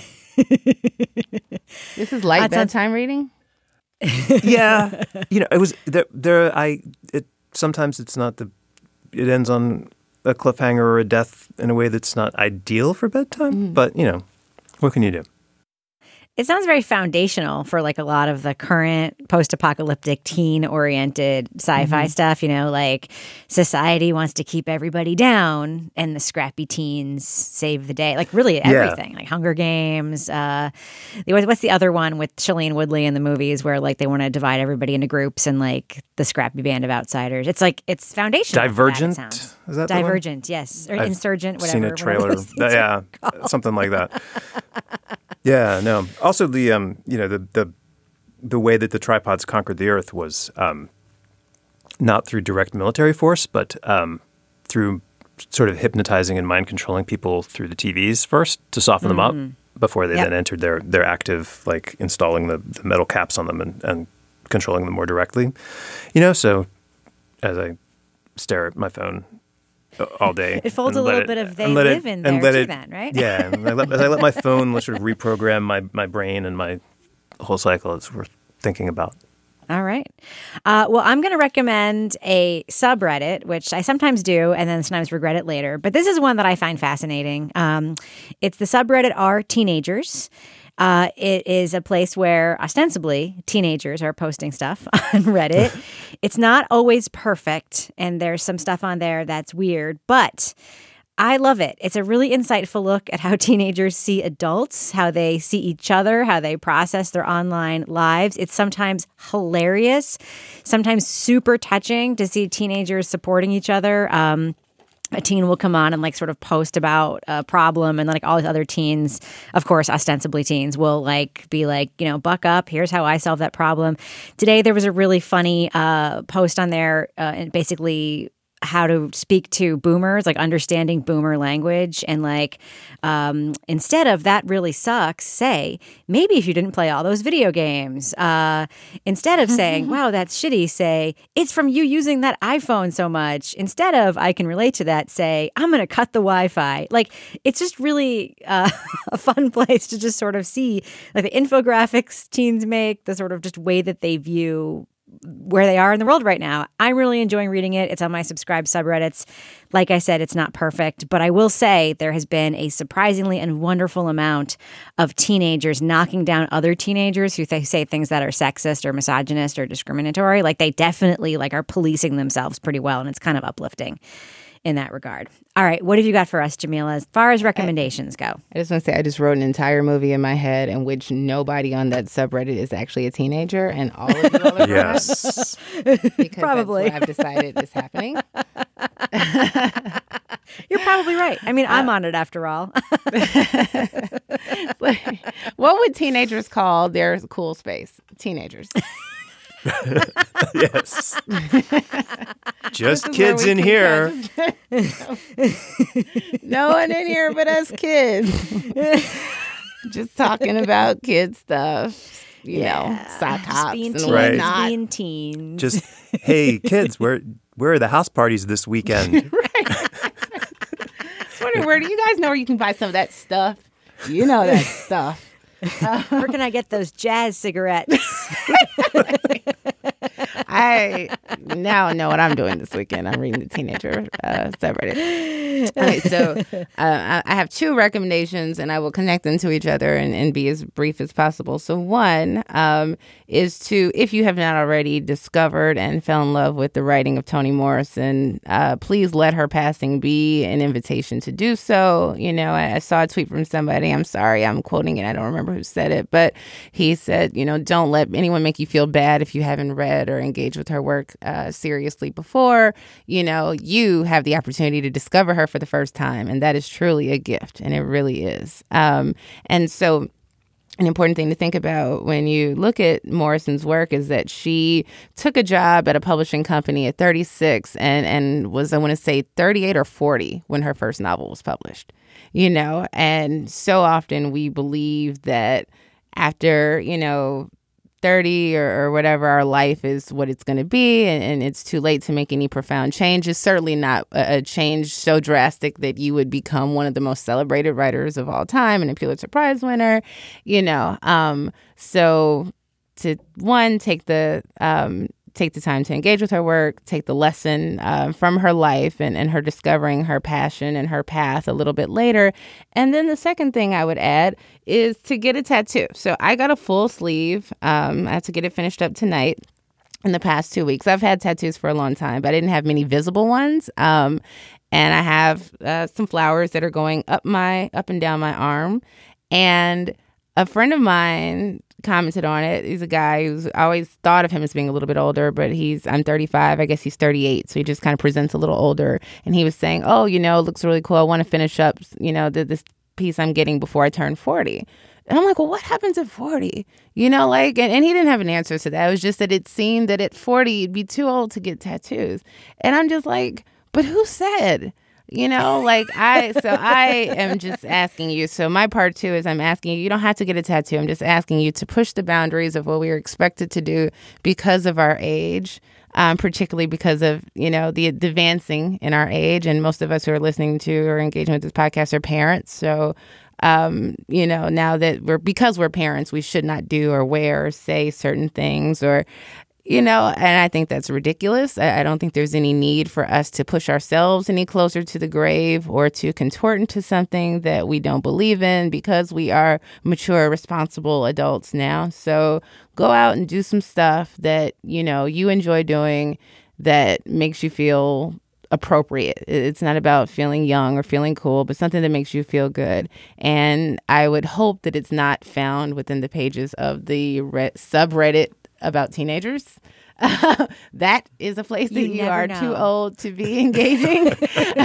This is light bedtime reading? Yeah. It was there. Sometimes it's not it ends on a cliffhanger or a death in a way that's not ideal for bedtime, but what can you do? It sounds very foundational for like a lot of the current post-apocalyptic teen-oriented sci-fi stuff, like society wants to keep everybody down and the scrappy teens save the day. Like really everything, like Hunger Games. What's the other one with Shailene Woodley in the movies where like they want to divide everybody into groups and like the scrappy band of outsiders? It's like, it's foundational. Divergent? Is that Divergent, the one? Yes. Or I've Insurgent, whatever. Seen a trailer. Yeah, something like that. Yeah, no. Also, the way that the tripods conquered the Earth was not through direct military force, but through sort of hypnotizing and mind controlling people through the TVs first to soften them up before they then entered their active, like installing the metal caps on them and controlling them more directly. So as I stare at my phone all day. It folds a little bit of they live in there too then, right? Yeah. As I let my phone sort of reprogram my brain and my whole cycle, it's worth thinking about. All right. Well, I'm going to recommend a subreddit, which I sometimes do and then sometimes regret it later. But this is one that I find fascinating. It's the subreddit r teenagers. It is a place where ostensibly teenagers are posting stuff on Reddit. It's not always perfect, and there's some stuff on there that's weird, but I love it. It's a really insightful look at how teenagers see adults, how they see each other, how they process their online lives. It's sometimes hilarious, sometimes super touching to see teenagers supporting each other. a teen will come on and like sort of post about a problem, and then like all these other teens, of course, ostensibly teens, will like be like, you know, buck up. Here's how I solve that problem. Today there was a really funny post on there, and basically how to speak to boomers, like understanding boomer language, and like instead of "that really sucks," say maybe if you didn't play all those video games. Instead of saying "wow, that's shitty," say it's from you using that iPhone so much. Instead of "I can relate to that," say I'm going to cut the Wi-Fi. Like it's just really a fun place to just sort of see like the infographics teens make, the sort of just way that they view where they are in the world right now. I'm really enjoying reading it. It's on my subscribed subreddits. Like I said, it's not perfect, but I will say there has been a surprisingly and wonderful amount of teenagers knocking down other teenagers who say things that are sexist or misogynist or discriminatory. Like they definitely like are policing themselves pretty well, and it's kind of uplifting in that regard. All right, what have you got for us, Jamila, as far as recommendations go? I just want to say I just wrote an entire movie in my head in which nobody on that subreddit is actually a teenager, and all of you all are Yes. because Probably. that's what I've decided is happening. You're probably right. I mean, I'm on it after all. What would teenagers call their cool space? Teenagers. Yes. Just This is kids where in we here. No one in here but us kids. Just talking about kid stuff, you know, sock hops being and teens, Right. whatnot. being teens. Just, hey, kids, where are the house parties this weekend? Wondering, where do you guys know where you can buy some of that stuff? You know that stuff. Where can I get those jazz cigarettes? I now know what I'm doing this weekend. I'm reading the teenager subreddit. Okay, so I have two recommendations, and I will connect them to each other and be as brief as possible. So one is to, if you have not already discovered and fell in love with the writing of Toni Morrison, please let her passing be an invitation to do so. You know, I saw a tweet from somebody. I'm sorry, I'm quoting it. I don't remember who said it, but he said, you know, don't let anyone make you feel bad if you haven't read or engaged with her work seriously before. You know, you have the opportunity to discover her for the first time, and that is truly a gift, and it really is. And so an important thing to think about when you look at Morrison's work is that she took a job at a publishing company at 36 and was, I want to say, 38 or 40 when her first novel was published. You know, and so often we believe that after, you know, 30 or whatever, our life is what it's going to be, and it's too late to make any profound change. It's certainly not a change so drastic that you would become one of the most celebrated writers of all time and a Pulitzer Prize winner, you know. So to, one, take the time to engage with her work, take the lesson from her life and her discovering her passion and her path a little bit later. And then the second thing I would add is to get a tattoo. So I got a full sleeve. I had to get it finished up tonight. In the past 2 weeks, I've had tattoos for a long time, but I didn't have many visible ones. And I have some flowers that are going up and down my arm. And a friend of mine commented on it. He's a guy who's always thought of him as being a little bit older, but I'm 35. I guess he's 38. So he just kind of presents a little older. And he was saying, oh, you know, it looks really cool. I want to finish up, you know, this piece I'm getting before I turn 40. And I'm like, well, what happens at 40? You know, like, and he didn't have an answer to that. It was just that it seemed that at 40, you'd be too old to get tattoos. And I'm just like, but who said? You know, like I am just asking you. So my part two is I'm asking you don't have to get a tattoo. I'm just asking you to push the boundaries of what we are expected to do because of our age, particularly because of, you know, the advancing in our age. And most of us who are listening to or engaging with this podcast are parents. So, you know, now that because we're parents, we should not do or wear or say certain things or, you know, and I think that's ridiculous. I don't think there's any need for us to push ourselves any closer to the grave or to contort into something that we don't believe in because we are mature, responsible adults now. So go out and do some stuff that, you know, you enjoy doing that makes you feel appropriate. It's not about feeling young or feeling cool, but something that makes you feel good. And I would hope that it's not found within the pages of the subreddit about teenagers, that is a place that you never are know. too old to be engaging. You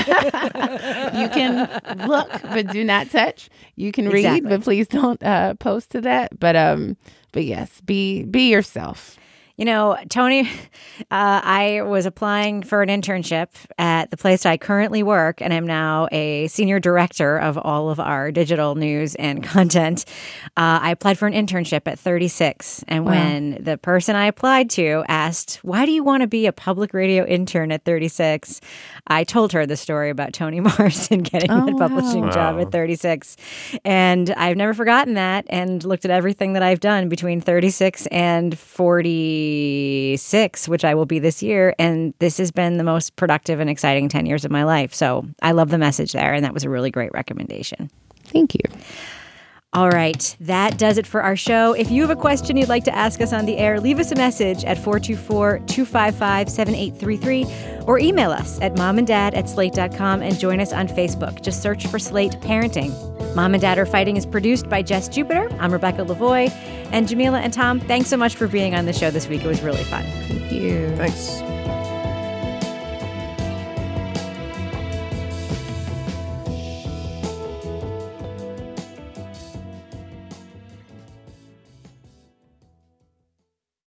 can look, but do not touch. You can read, Exactly. but please don't post to that. But yes, be yourself. You know, Tony, I was applying for an internship at the place I currently work, and I'm now a senior director of all of our digital news and content. I applied for an internship at 36, and when the person I applied to asked, "Why do you want to be a public radio intern at 36?" I told her the story about Toni Morrison getting the publishing job at 36. And I've never forgotten that, and looked at everything that I've done between 36 and 46, which I will be this year. And this has been the most productive and exciting 10 years of my life. So I love the message there. And that was a really great recommendation. Thank you. All right, that does it for our show. If you have a question you'd like to ask us on the air, leave us a message at 424-255-7833 or email us at momanddad@slate.com and join us on Facebook. Just search for Slate Parenting. Mom and Dad Are Fighting is produced by Jess Jupiter. I'm Rebecca Lavoie. And Jamila and Tom, thanks so much for being on the show this week. It was really fun. Thank you. Thanks.